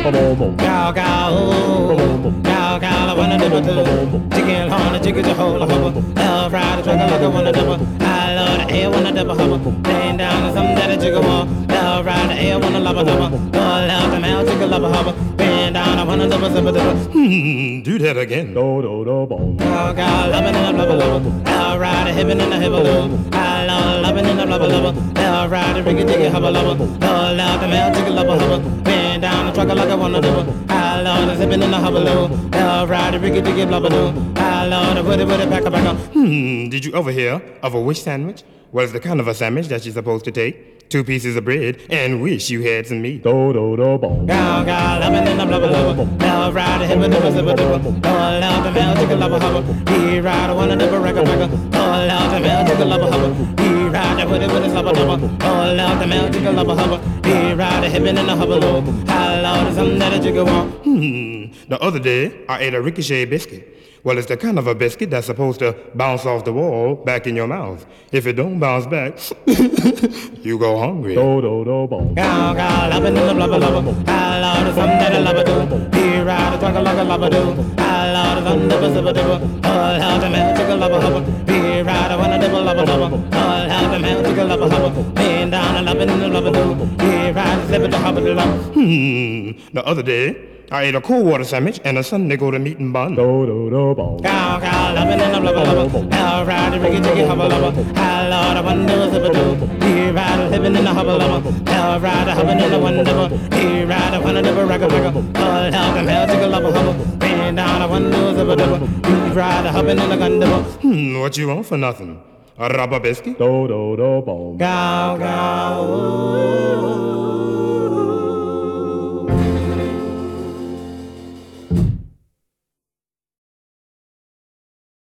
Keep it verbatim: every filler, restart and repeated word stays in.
Cow, cow, ooh. Cow, cow, I wanna dibble too. Chicken horn, a chicken to hold a hubble. Love ride, a trucker like I wanna double. I love the air, wanna double hubble. Laying down on something that a jiggle wall. Love ride, the air, wanna love a double. Pull out the mouth, chicken love a hubble. Bend down, I wanna double, double, double. Hmm, do that again. Do, do, do, boom. Cow, cow, loving in a blubber lubber. Love ride, a hippin' in a hibble loo. I love loving in a blubber lubber. Love ride, a riggy diggy hubble lubber. Pull out the mouth, chicken love a hubble. Bend down, a trucker like I wanna double. I love the zippin' in the hubble loo. Love ride, a riggy diggy blubber loo. I love the woody woody pack a pack. Hmm, did you ever hear of a wish sandwich? Well, it's the kind of a sandwich that you're supposed to take two pieces of bread and wish you had some meat. Do, do, do, boom. Cow, cow, loving in the blubber lubber. Love ride, a hibba dibba zibba dibba. Pull out the mouth, chicken lubber hubble. He ride, a wanna dibba ragga ragga. Pull out the mouth, chicken lubber hubble. He ride, a woody woody slubber dubber. Pull out the mouth, chicken lubber hubble. He ride, a hippin' in the hubble loo. I love something that a jigger want. Hmm, the other day I ate a ricochet biscuit. Well, it's the kind of a biscuit that's supposed to bounce off the wall back in your mouth. If it don't bounce back, you go hungry. Do, do, do, boom. Cow, cow, loving in the blubber lubber. I love the something that a lubber do. He ride, a trucker like a lubber do. I love the something that a zibba dibba. Pull out the mouth, chicken lubber hubble. He ride, a wanna dibba lubber lubber. Pull out the mouth, chicken lubber hubble. Lean down, a loving in the blubber do. He ride, a zibba the hubble lubber. Hmm, the other day I ate a cold water sandwich and a Sunday go to meat and bun. Do, do, do, boom. Cow, cow, loving in the blubber lubber. Now ride the riggy jiggy hubble lubber. I love the one do a zipper do. He ride a living in the hubble lubber. Now ride a hubbing in the one double. He ride a one double ragga ragga. Pull out the male jiggle lubber hubble. Bend down a one do a zipper double. He ride a hubbing in the gun double. Hmm, what you want for nothing? A rubber biscuit? Do, do, do, boom. Cow, cow.